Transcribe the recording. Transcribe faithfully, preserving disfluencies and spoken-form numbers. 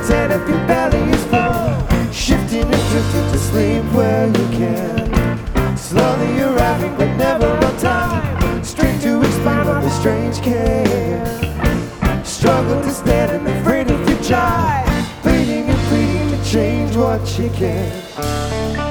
said if your belly is full, shifting and drifting to sleep where you can. Slowly arriving but never on time, straight to expound on the strange care. Struggle to stand and afraid if you try, pleading and pleading to change what you can.